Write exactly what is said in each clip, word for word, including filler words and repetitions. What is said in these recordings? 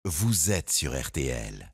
vous êtes sur R T L.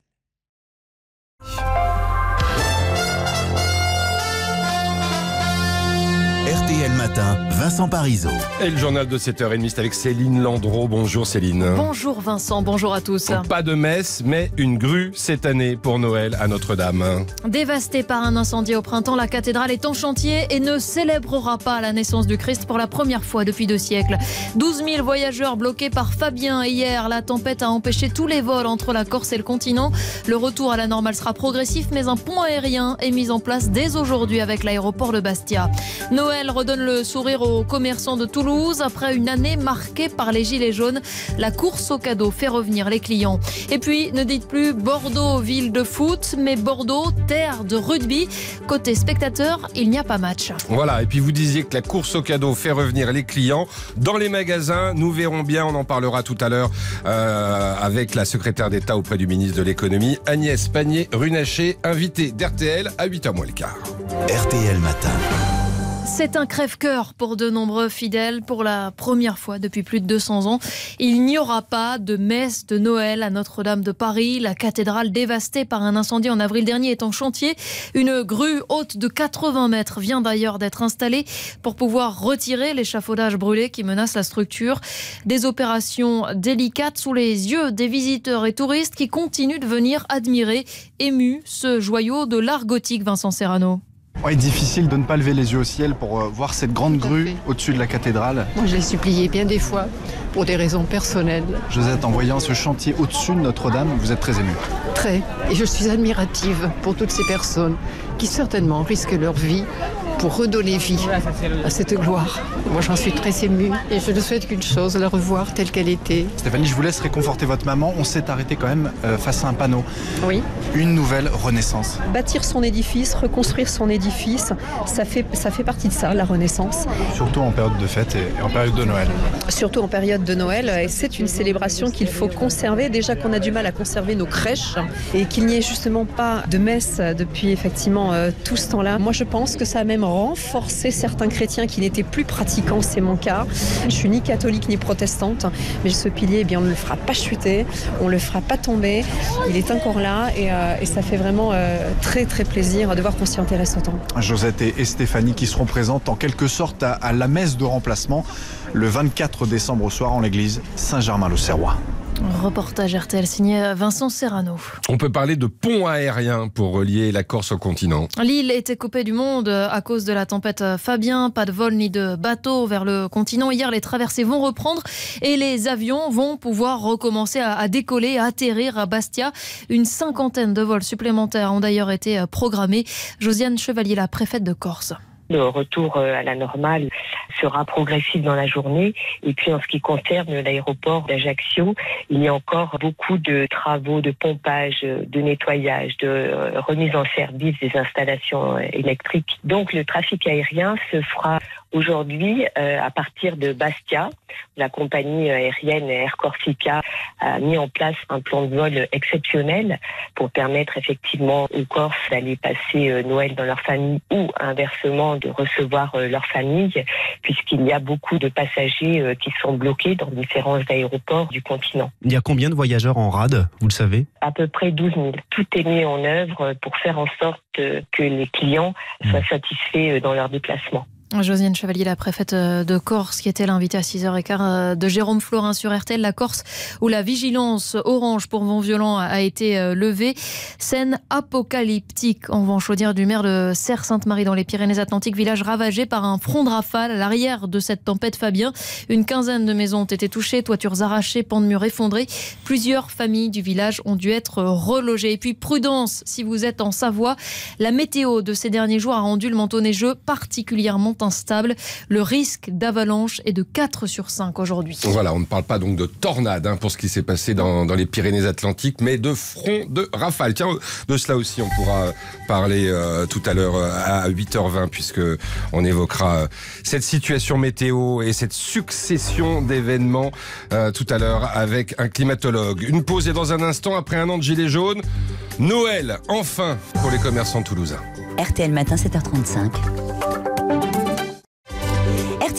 R T L Matin, Vincent Parisot. Et le journal de sept heures trente, c'est avec Céline Landreau. Bonjour Céline. Bonjour Vincent, bonjour à tous. Pas de messe, mais une grue cette année pour Noël à Notre-Dame. Dévastée par un incendie au printemps, la cathédrale est en chantier et ne célébrera pas la naissance du Christ pour la première fois depuis deux siècles. douze mille voyageurs bloqués par Fabien hier. La tempête a empêché tous les vols entre la Corse et le continent. Le retour à la normale sera progressif, mais un pont aérien est mis en place dès aujourd'hui avec l'aéroport de Bastia. Noël redonne le sourire aux commerçants de Toulouse. Après une année marquée par les gilets jaunes, la course aux cadeaux fait revenir les clients. Et puis, ne dites plus Bordeaux, ville de foot, mais Bordeaux, terre de rugby. Côté spectateurs, il n'y a pas match. Voilà, et puis vous disiez que la course aux cadeaux fait revenir les clients. Dans les magasins, nous verrons bien, on en parlera tout à l'heure euh, avec la secrétaire d'État auprès du ministre de l'économie, Agnès Pannier-Runacher, invitée d'R T L à huit heures moins le quart. R T L Matin. C'est un crève-cœur pour de nombreux fidèles. Pour la première fois depuis plus de deux cents ans, il n'y aura pas de messe de Noël à Notre-Dame de Paris. La cathédrale dévastée par un incendie en avril dernier est en chantier. Une grue haute de quatre-vingts mètres vient d'ailleurs d'être installée pour pouvoir retirer l'échafaudage brûlé qui menace la structure. Des opérations délicates sous les yeux des visiteurs et touristes qui continuent de venir admirer, émus, ce joyau de l'art gothique, Vincent Serrano. Ouais, difficile de ne pas lever les yeux au ciel pour euh, voir cette grande grue au-dessus de la cathédrale. Moi, je l'ai supplié bien des fois pour des raisons personnelles. Josette, en voyant ce chantier au-dessus de Notre-Dame, vous êtes très émue. Très. Et je suis admirative pour toutes ces personnes qui certainement risquent leur vie pour redonner vie à cette gloire. Moi, j'en suis très émue et je ne souhaite qu'une chose, la revoir telle qu'elle était. Stéphanie, je vous laisse réconforter votre maman. On s'est arrêté quand même euh, face à un panneau. Oui. Une nouvelle renaissance. Bâtir son édifice, reconstruire son édifice, ça fait, ça fait partie de ça, la renaissance. Surtout en période de fête et, et en période de Noël. Surtout en période de Noël. Et c'est une célébration qu'il faut conserver. Déjà qu'on a du mal à conserver nos crèches et qu'il n'y ait justement pas de messe depuis effectivement euh, tout ce temps-là. Moi, je pense que ça a même renforcer certains chrétiens qui n'étaient plus pratiquants, c'est mon cas. Je suis ni catholique ni protestante, mais ce pilier, eh bien, on ne le fera pas chuter, on ne le fera pas tomber. Il est encore là et, euh, et ça fait vraiment euh, très très plaisir de voir qu'on s'y intéresse autant. Josette et Stéphanie qui seront présentes en quelque sorte à, à la messe de remplacement le vingt-quatre décembre au soir en l'église Saint-Germain-l'Auxerrois. Reportage R T L signé Vincent Serrano. On peut parler de pont aérien pour relier la Corse au continent. L'île était coupée du monde à cause de la tempête Fabien. Pas de vol ni de bateau vers le continent. Hier, les traversées vont reprendre et les avions vont pouvoir recommencer à, à décoller, à atterrir à Bastia. Une cinquantaine de vols supplémentaires ont d'ailleurs été programmés. Josiane Chevalier, la préfète de Corse. Le retour à la normale sera progressif dans la journée. Et puis en ce qui concerne l'aéroport d'Ajaccio, il y a encore beaucoup de travaux de pompage, de nettoyage, de remise en service des installations électriques. Donc le trafic aérien se fera aujourd'hui euh, à partir de Bastia. La compagnie aérienne Air Corsica a mis en place un plan de vol exceptionnel pour permettre effectivement aux Corses d'aller passer euh, Noël dans leur famille ou inversement de recevoir euh, leur famille, puisqu'il y a beaucoup de passagers euh, qui sont bloqués dans différents aéroports du continent. Il y a combien de voyageurs en rade, vous le savez ? À peu près douze mille. Tout est mis en œuvre pour faire en sorte euh, que les clients soient satisfaits euh, dans leur déplacement. Josiane Chevalier, la préfète de Corse, qui était l'invitée à six heures quinze de Jérôme Florin sur R T L. La Corse, où la vigilance orange pour vents violents a été levée. Scène apocalyptique en vent chaudière du maire de Serres-Sainte-Marie dans les Pyrénées-Atlantiques, village ravagé par un front de rafale à l'arrière de cette tempête Fabien. Une quinzaine de maisons ont été touchées, toitures arrachées, pans de murs effondrés. Plusieurs familles du village ont dû être relogées. Et puis prudence, si vous êtes en Savoie, la météo de ces derniers jours a rendu le manteau neigeux particulièrement instable. Le risque d'avalanche est de quatre sur cinq aujourd'hui. Voilà, on ne parle pas donc de tornade hein, pour ce qui s'est passé dans, dans les Pyrénées-Atlantiques, mais de front de rafale. Tiens, de cela aussi, on pourra parler euh, tout à l'heure à huit heures vingt, puisque on évoquera euh, cette situation météo et cette succession d'événements euh, tout à l'heure avec un climatologue. Une pause et dans un instant, après un an de gilets jaunes, Noël, enfin, pour les commerçants toulousains. R T L Matin, sept heures trente-cinq.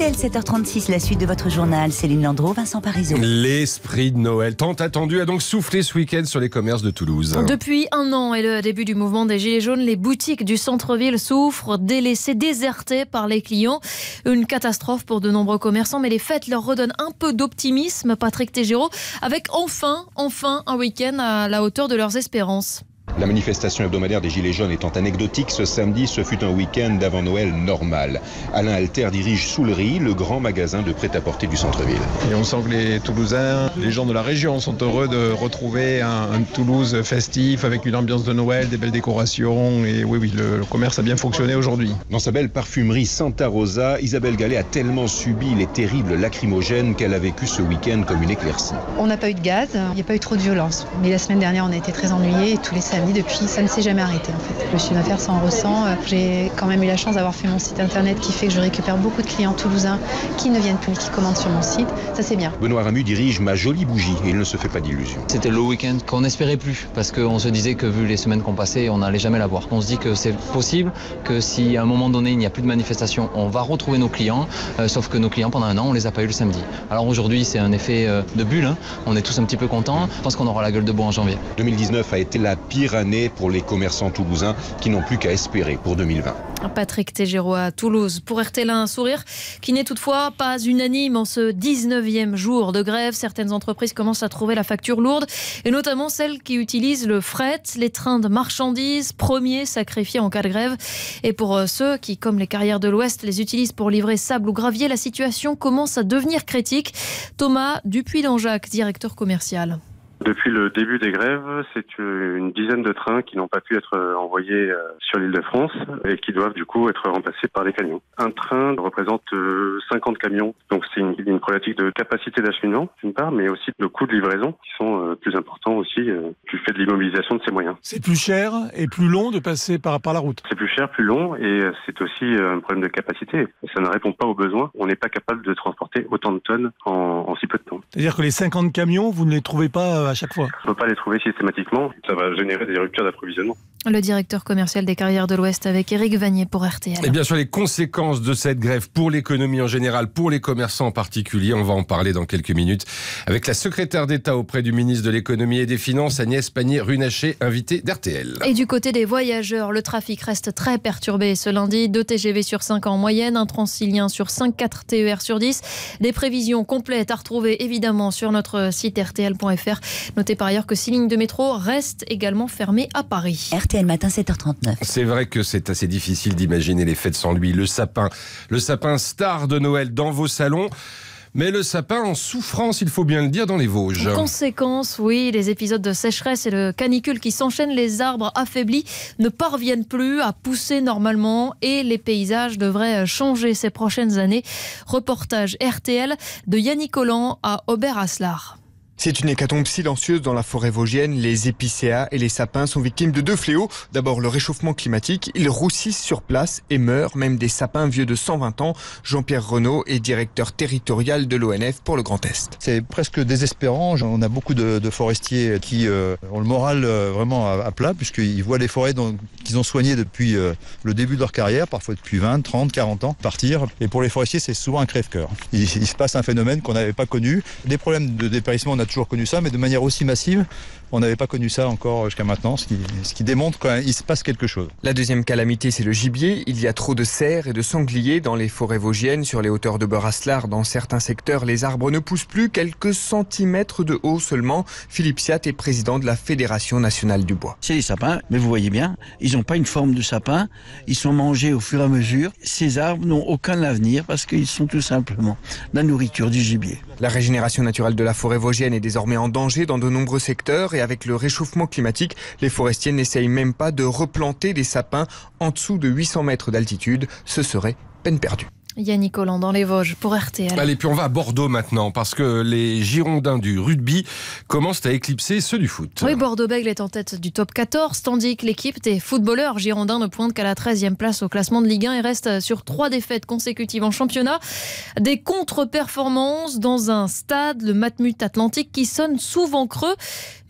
R T L sept heures trente-six, la suite de votre journal. Céline Landreau, Vincent Parisot. L'esprit de Noël, tant attendu, a donc soufflé ce week-end sur les commerces de Toulouse. Depuis un an et le début du mouvement des Gilets jaunes, les boutiques du centre-ville souffrent, délaissées, désertées par les clients. Une catastrophe pour de nombreux commerçants, mais les fêtes leur redonnent un peu d'optimisme. Patrick Tégéraud, avec enfin, enfin un week-end à la hauteur de leurs espérances. La manifestation hebdomadaire des Gilets jaunes étant anecdotique, ce samedi, ce fut un week-end d'avant Noël normal. Alain Alter dirige Soulerie, le grand magasin de prêt-à-porter du centre-ville. Et on sent que les Toulousains, les gens de la région sont heureux de retrouver un, un Toulouse festif avec une ambiance de Noël, des belles décorations. Et oui, oui, le, le commerce a bien fonctionné aujourd'hui. Dans sa belle parfumerie Santa Rosa, Isabelle Gallet a tellement subi les terribles lacrymogènes qu'elle a vécu ce week-end comme une éclaircie. On n'a pas eu de gaz, il n'y a pas eu trop de violence. Mais la semaine dernière, on a été très ennuyés et tous les samedis, depuis, ça ne s'est jamais arrêté en fait. Le chiffre d'affaires s'en ressent. J'ai quand même eu la chance d'avoir fait mon site internet qui fait que je récupère beaucoup de clients toulousains qui ne viennent plus, qui commandent sur mon site. Ça c'est bien. Benoît Ramu dirige Ma Jolie Bougie et il ne se fait pas d'illusions. C'était le week-end qu'on n'espérait plus parce qu'on se disait que vu les semaines qu'on passait, on n'allait jamais l'avoir. On se dit que c'est possible, que si à un moment donné il n'y a plus de manifestation, on va retrouver nos clients, euh, sauf que nos clients pendant un an on les a pas eu le samedi. Alors aujourd'hui c'est un effet euh, de bulle, hein. On est tous un petit peu contents. Je pense qu'on aura la gueule de bois en janvier. deux mille dix-neuf a été la pire année pour les commerçants toulousains qui n'ont plus qu'à espérer pour deux mille vingt. Patrick Tégéraud à Toulouse. Pour R T L, un sourire qui n'est toutefois pas unanime en ce dix-neuvième jour de grève. Certaines entreprises commencent à trouver la facture lourde, et notamment celles qui utilisent le fret, les trains de marchandises, premiers sacrifiés en cas de grève. Et pour ceux qui, comme les Carrières de l'Ouest, les utilisent pour livrer sable ou gravier, la situation commence à devenir critique. Thomas Dupuis-Langeac, directeur commercial. Depuis le début des grèves, c'est une dizaine de trains qui n'ont pas pu être envoyés sur l'île de France et qui doivent du coup être remplacés par des camions. Un train représente cinquante camions, donc c'est une, une problématique de capacité d'acheminement d'une part, mais aussi de coûts de livraison qui sont plus importants aussi du fait de l'immobilisation de ces moyens. C'est plus cher et plus long de passer par, par la route. C'est plus cher, plus long et c'est aussi un problème de capacité. Ça ne répond pas aux besoins. On n'est pas capable de transporter autant de tonnes en, en si peu de temps. C'est-à-dire que les cinquante camions, vous ne les trouvez pas à chaque fois? On ne peut pas les trouver systématiquement, ça va générer des ruptures d'approvisionnement. Le directeur commercial des Carrières de l'Ouest avec Éric Vanier pour R T L. Et bien sûr, les conséquences de cette grève pour l'économie en général, pour les commerçants en particulier, on va en parler dans quelques minutes avec la secrétaire d'État auprès du ministre de l'économie et des finances, Agnès Pannier-Runacher, invitée d'R T L. Et du côté des voyageurs, le trafic reste très perturbé ce lundi. deux T G V sur cinq en moyenne, un Transilien sur cinq, quatre T E R sur dix. Des prévisions complètes à retrouver évidemment sur notre site R T L point F R. Notez par ailleurs que six lignes de métro restent également fermées à Paris. R T L matin, sept heures trente-neuf. C'est vrai que c'est assez difficile d'imaginer les fêtes sans lui. Le sapin, le sapin star de Noël dans vos salons. Mais le sapin en souffrance, il faut bien le dire, dans les Vosges. Conséquence, oui, les épisodes de sécheresse et de canicule qui s'enchaînent, les arbres affaiblis ne parviennent plus à pousser normalement et les paysages devraient changer ces prochaines années. Reportage R T L de Yannick Holland à Aubert-Aslar. C'est une hécatombe silencieuse dans la forêt vosgienne. Les épicéas et les sapins sont victimes de deux fléaux. D'abord le réchauffement climatique. Ils roussissent sur place et meurent, même des sapins vieux de cent vingt ans. Jean-Pierre Renaud est directeur territorial de l'O N F pour le Grand Est. C'est presque désespérant. On a beaucoup de, de forestiers qui euh, ont le moral euh, vraiment à, à plat, puisqu'ils voient les forêts dont, qu'ils ont soignées depuis euh, le début de leur carrière, parfois depuis vingt, trente, quarante ans, partir. Et pour les forestiers, c'est souvent un crève-cœur. Il, il se passe un phénomène qu'on n'avait pas connu. Des problèmes de dépérissement, on a toujours connu ça, mais de manière aussi massive, on n'avait pas connu ça encore jusqu'à maintenant, ce qui, ce qui démontre qu'il se passe quelque chose. La deuxième calamité, c'est le gibier. Il y a trop de cerfs et de sangliers dans les forêts vosgiennes. Sur les hauteurs de Beurre-Aslar, dans certains secteurs, les arbres ne poussent plus, quelques centimètres de haut seulement. Philippe Siat est président de la Fédération nationale du bois. C'est des sapins, mais vous voyez bien, ils n'ont pas une forme de sapin, ils sont mangés au fur et à mesure. Ces arbres n'ont aucun avenir parce qu'ils sont tout simplement la nourriture du gibier. La régénération naturelle de la forêt vosgienne est désormais en danger dans de nombreux secteurs et avec le réchauffement climatique, les forestiers n'essayent même pas de replanter des sapins en dessous de huit cents mètres d'altitude. Ce serait peine perdue. Yannick Holland dans les Vosges pour R T L. Allez, puis on va à Bordeaux maintenant, parce que les Girondins du rugby commencent à éclipser ceux du foot. Oui, Bordeaux-Bègles est en tête du top quatorze, tandis que l'équipe des footballeurs girondins ne pointe qu'à la treizième place au classement de Ligue un et reste sur trois défaites consécutives en championnat. Des contre-performances dans un stade, le Matmut Atlantique, qui sonne souvent creux.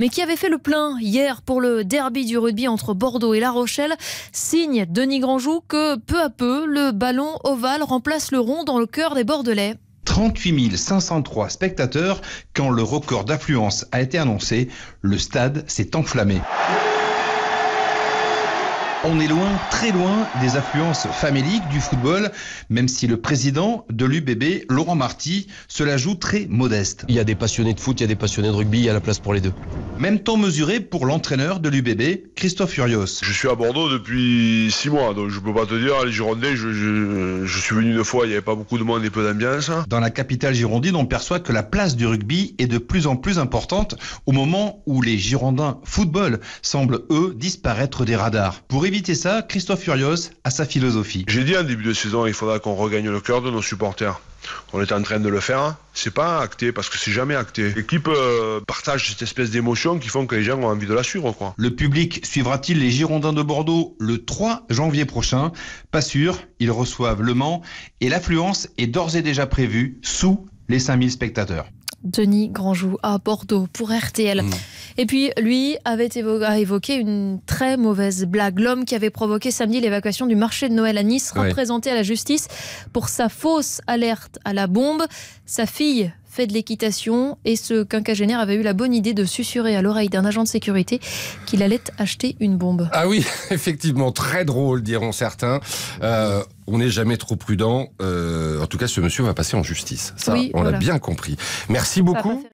mais qui avait fait le plein hier pour le derby du rugby entre Bordeaux et La Rochelle, signe Denis Grandjou que peu à peu, le ballon ovale remplace le rond dans le cœur des Bordelais. trente-huit mille cinq cent trois spectateurs. Quand le record d'affluence a été annoncé, le stade s'est enflammé. On est loin, très loin des affluences faméliques du football, même si le président de l'U B B, Laurent Marty, se la joue très modeste. Il y a des passionnés de foot, il y a des passionnés de rugby, il y a la place pour les deux. Même temps mesuré pour l'entraîneur de l'U B B, Christophe Furios. Je suis à Bordeaux depuis six mois, donc je peux pas te dire, les Girondins, je, je, je suis venu une fois, il n'y avait pas beaucoup de monde et peu d'ambiance. Dans la capitale girondine, on perçoit que la place du rugby est de plus en plus importante au moment où les Girondins football semblent, eux, disparaître des radars. Pour éviter ça, Christophe Furios a sa philosophie. J'ai dit en début de saison, il faudra qu'on regagne le cœur de nos supporters. On est en train de le faire. C'est pas acté parce que c'est jamais acté. L'équipe euh, partage cette espèce d'émotion qui font que les gens ont envie de la suivre, quoi. Le public suivra-t-il les Girondins de Bordeaux le trois janvier prochain? Pas sûr. Ils reçoivent Le Mans et l'affluence est d'ores et déjà prévue sous les cinq mille spectateurs. Denis Grandjou à Bordeaux pour R T L. Mmh. Et puis, lui avait évo- a évoqué une très mauvaise blague. L'homme qui avait provoqué samedi l'évacuation du marché de Noël à Nice, ouais. représenté à la justice pour sa fausse alerte à la bombe. Sa fille fait de l'équitation et ce quinquagénaire avait eu la bonne idée de susurrer à l'oreille d'un agent de sécurité qu'il allait acheter une bombe. Ah oui, effectivement, très drôle, diront certains. Euh, on n'est jamais trop prudent. Euh, en tout cas, ce monsieur va passer en justice. Ça, oui, on voilà. l'a bien compris. Merci beaucoup.